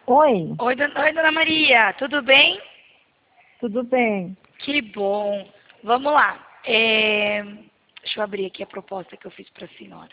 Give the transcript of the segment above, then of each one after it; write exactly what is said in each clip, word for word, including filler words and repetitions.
Oi, Oi, dona, oi, dona Maria, tudo bem? tudo bem? Que bom. Vamos lá. É, Deixa eu abrir aqui a proposta que eu fiz para a senhora.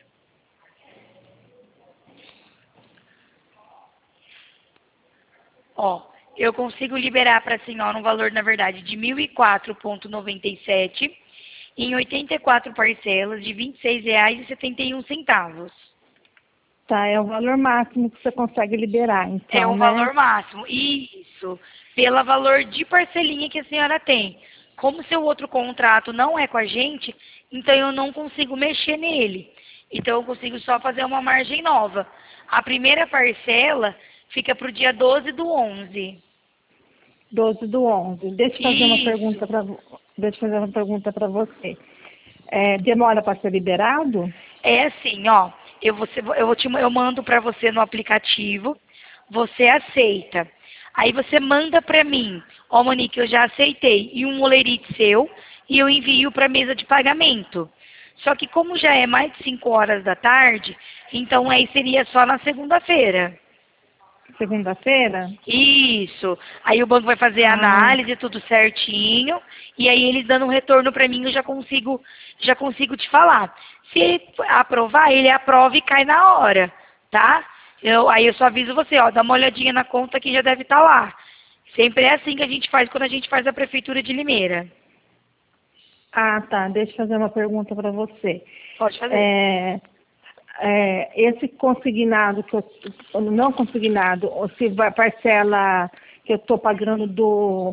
Ó, eu consigo liberar para a senhora um valor, na verdade, de mil e quatro reais e noventa e sete centavos em oitenta e quatro parcelas de vinte e seis reais e setenta e um centavos. Tá, é o valor máximo que você consegue liberar, É então, um né? valor máximo. Isso. Pelo valor de parcelinha que a senhora tem. Como seu outro contrato não é com a gente, então eu não consigo mexer nele. Então eu consigo só fazer uma margem nova. A primeira parcela fica para o dia doze do onze. doze do onze. Deixa eu fazer uma pergunta Isso. para deixa eu fazer uma pergunta para você. É, demora para ser liberado? É assim, ó. Eu, vou, ser- eu, vou te, eu mando para você no aplicativo, você aceita. Aí você manda para mim, ó Monique, eu já aceitei, e um olerite seu, e eu envio para a mesa de pagamento. Só que como já é mais de cinco horas da tarde, então aí seria só na segunda-feira. Segunda-feira? Isso. Aí o banco vai fazer a Ah, análise, tudo certinho, e aí eles dando um retorno para mim, eu já consigo, já consigo te falar. Se aprovar, ele aprova e cai na hora, tá? Eu, aí eu só aviso você, ó, dá uma olhadinha na conta que já deve estar lá. Sempre é assim que a gente faz quando a gente faz a prefeitura de Limeira. ah, tá. Deixa eu fazer uma pergunta para você. Pode fazer. É, é, esse consignado, que eu, não consignado, ou se vai parcela que eu estou pagando do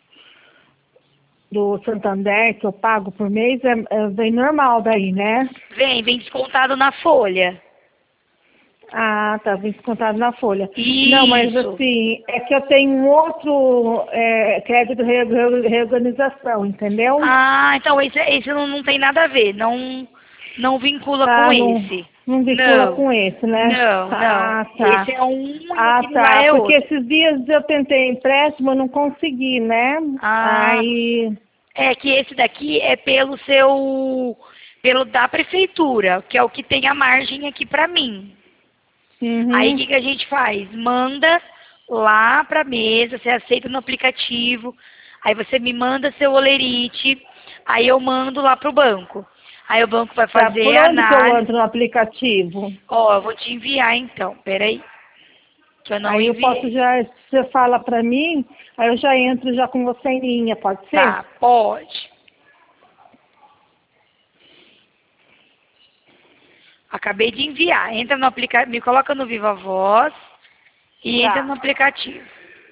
do Santander que eu pago por mês é, é bem normal daí, né? Vem, vem descontado na folha. Ah, tá, vem descontado na folha. Não, mas Isso. assim, é que eu tenho um outro é, crédito de re- re- reorganização, entendeu? Ah, então esse, esse não, não tem nada a ver, não, não vincula com Ah, não, esse. não vincula Não, com esse, né? não, não. Ah, tá. Esse é um e Ah, aquele lá tá, é porque outro. esses dias eu tentei empréstimo, eu não consegui, né? Ah, Aí, é que esse daqui é pelo seu, pelo da prefeitura, que é o que tem a margem aqui pra mim. Aí o uhum, que, que a gente faz? Manda lá pra mesa, você aceita no aplicativo, aí você me manda seu olerite, aí eu mando lá pro banco. Aí o banco vai tá, fazer por a onde que eu análise. entro no aplicativo? Ó, eu vou te enviar então, peraí, que eu não Aí eu posso enviei. já, você fala para mim, aí eu já entro já com você em linha, pode ser? Tá, pode. Acabei de enviar. Entra no aplicativo, me coloca no Viva Voz e entra no Tá. aplicativo.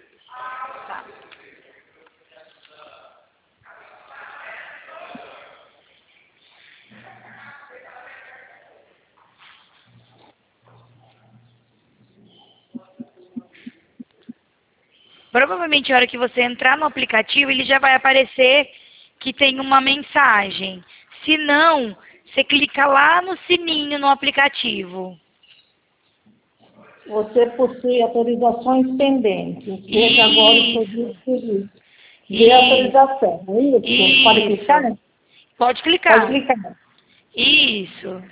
Provavelmente a hora que você entrar no aplicativo, ele já vai aparecer que tem uma mensagem. Se não, você clica lá no sininho no aplicativo. Você possui autorizações pendentes. Veja agora o Isso, serviço serviço. Vê a isso, autorização, é isso? Pode clicar? isso. Pode Pode clicar. clicar. Isso,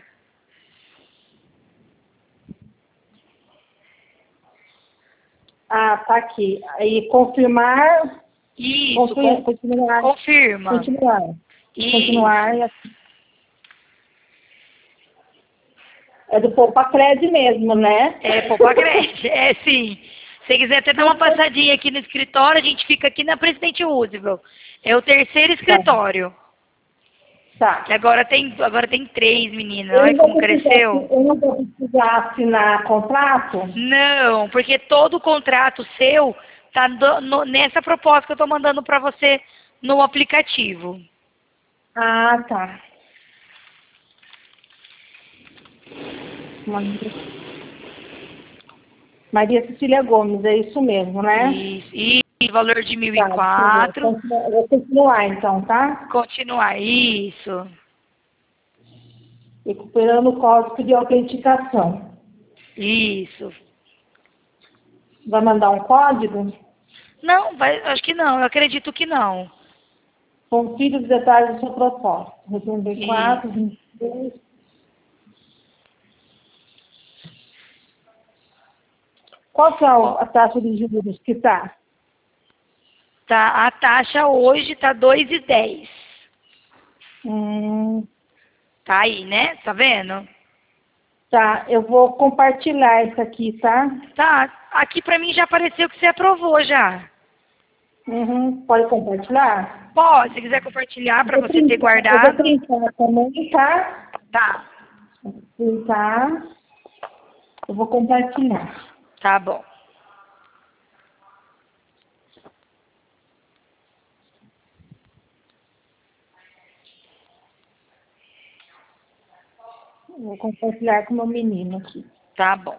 Ah, tá aqui. Aí confirmar, isso. confirmar, con- continuar, confirma. continuar, Isso. continuar. É do Poupa Cred mesmo, né? É, poupa creche. É sim. Se você quiser até dar uma passadinha aqui no escritório, a gente fica aqui na Presidente Roosevelt. É o terceiro Tá, escritório. Que tá. agora tem, agora tem três, menina. Eu Olha não vou como precisar, cresceu. eu não vou precisar assinar contrato? Não, porque todo o contrato seu tá do- no- nessa proposta que eu estou mandando para você no aplicativo. Ah, tá. Maria Maria Cecília Gomes, é isso mesmo, né? Isso. E valor de mil e Tá, deixa eu ver. quatro. Continua- Vou continuar então, tá? Continuar. Isso. Recuperando o código de autenticação. Isso. Vai mandar um código? Não, vai, acho que não. Eu acredito que não. Confira os detalhes do seu propósito. Resumo quatro, Isso. vinte e três. Qual que é a taxa de juros que tá? Tá, a taxa hoje tá dois e dez. Hum, Tá aí, né? Tá vendo? tá, eu vou compartilhar isso aqui, tá? Tá, aqui pra mim já apareceu que você aprovou já. Uhum, pode compartilhar? Pode, se quiser compartilhar pra Eu vou você ter printar, eu vou guardado. printar também, tá? Tá, Printar, eu vou compartilhar. tá bom. Eu vou compartilhar com o meu menino aqui. Tá bom.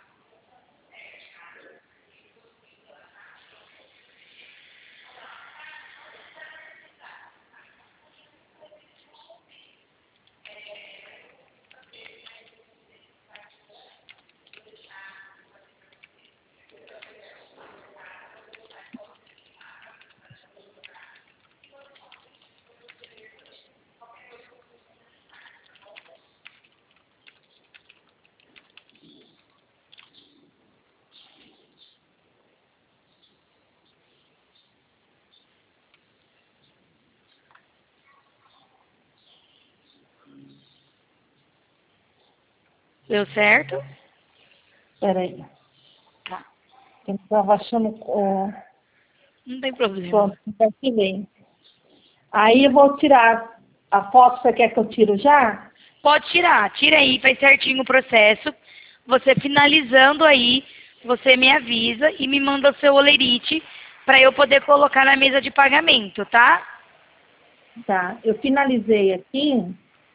Deu certo? Peraí, Tá. eu estava achando... ó, Não tem problema. pronto, compartilhei. Aí eu vou tirar a foto, você quer que eu tiro já? Pode tirar, tira aí, faz certinho o processo. Você finalizando aí, você me avisa e me manda o seu olerite para eu poder colocar na mesa de pagamento, tá? Tá, eu finalizei aqui.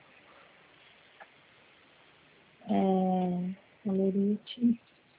É, olerite.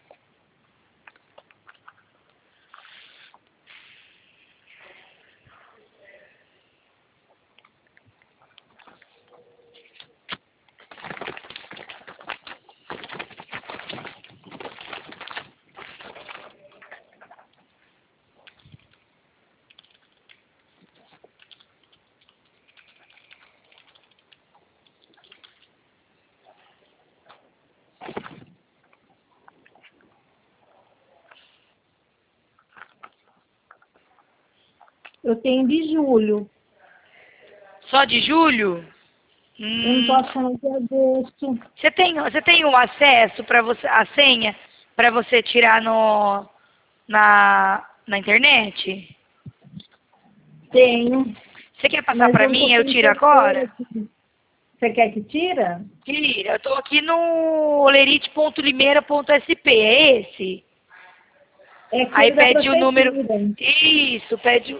Eu tenho de julho. Só de julho? Eu não tô Hum, achando de agosto. você tem, você tem o acesso para você, a senha para você tirar no na na internet? Tenho, Você quer passar mas para eu não tô mim? Eu sem tiro carteira agora? aqui. Você quer que tira? Tira, eu tô aqui no olerite ponto limeira ponto s p, é esse? É Aí aquele da pede o número. prefeitura. Isso, pede o.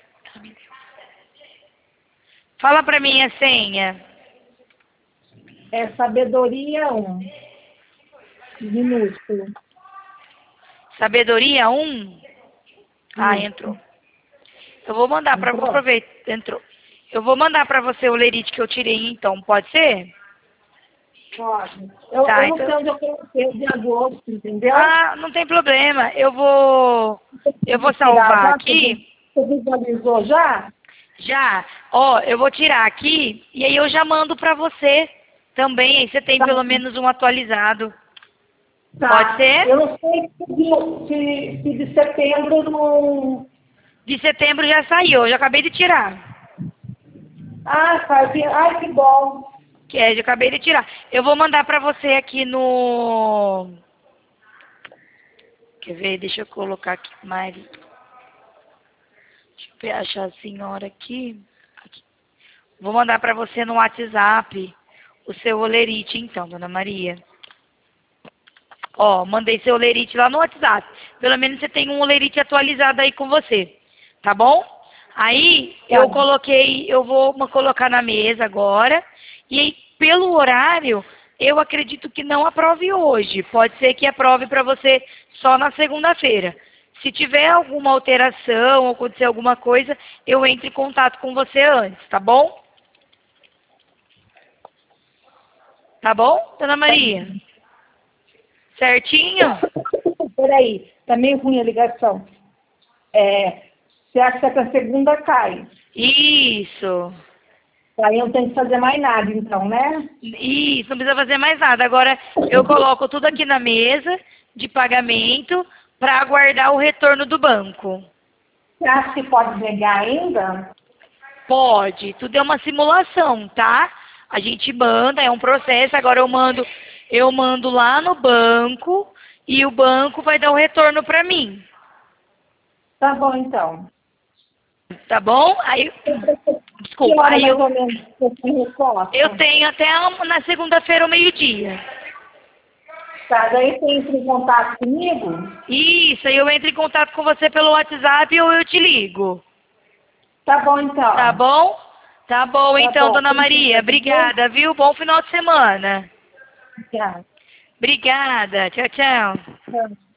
Fala pra mim a senha. É sabedoria um, minúsculo. Sabedoria um. Ah, Isso. entrou. Eu vou mandar pra. Vou Entrou? aproveitar. Entrou. Eu vou mandar pra você o lerite que eu tirei então, pode ser? Pode. Eu, eu Tá, não sei então. onde eu coloquei o de agosto, entendeu? Ah, não tem problema. Eu vou. Eu vou Tirar salvar já, você vi- aqui. você visualizou já? Já. Ó, eu vou tirar aqui e aí eu já mando pra você também. Aí você tem Tá. pelo menos um atualizado. Pode Tá. ser? Eu não sei se de, se, se de setembro não... De setembro já saiu, eu já acabei de tirar. Ah, tá. que- Ai, que bom. Que é, eu acabei de tirar. Eu vou mandar pra você aqui no... Quer ver? Deixa eu colocar aqui, Mari. Deixa eu achar a senhora aqui. Aqui. Vou mandar pra você no WhatsApp o seu olerite, então, dona Maria. Ó, mandei seu olerite lá no WhatsApp. Pelo menos você tem um olerite atualizado aí com você. Tá bom? Aí, eu Tá. coloquei, eu vou colocar na mesa agora. E aí, pelo horário, eu acredito que não aprove hoje. Pode ser que aprove para você só na segunda-feira. Se tiver alguma alteração ou acontecer alguma coisa, eu entro em contato com você antes, tá bom? Tá bom, dona Maria? Certinho? Peraí, tá meio ruim a ligação. É, você acha que essa segunda cai? Isso. Aí eu não tenho que fazer mais nada, então, né? Isso, não precisa fazer mais nada. Agora eu coloco tudo aqui na mesa de pagamento para aguardar o retorno do banco. Você acha que pode negar ainda? Pode, tudo é uma simulação, tá? A gente manda, é um processo, agora eu mando, eu mando lá no banco e o banco vai dar o retorno para mim. Tá bom, então. Tá bom? Aí, Que desculpa, hora aí mais eu, ou menos você tem resposta? eu tenho até a- na segunda-feira ao meio-dia. Tá, daí você entra em contato comigo? Isso, aí eu entro em contato com você pelo WhatsApp ou eu te ligo. Tá bom, então. Tá bom? Tá bom, Tá então, bom. dona Maria. Obrigada, viu? Bom final de semana. Tchau. Obrigada. Tchau, tchau. Tchau.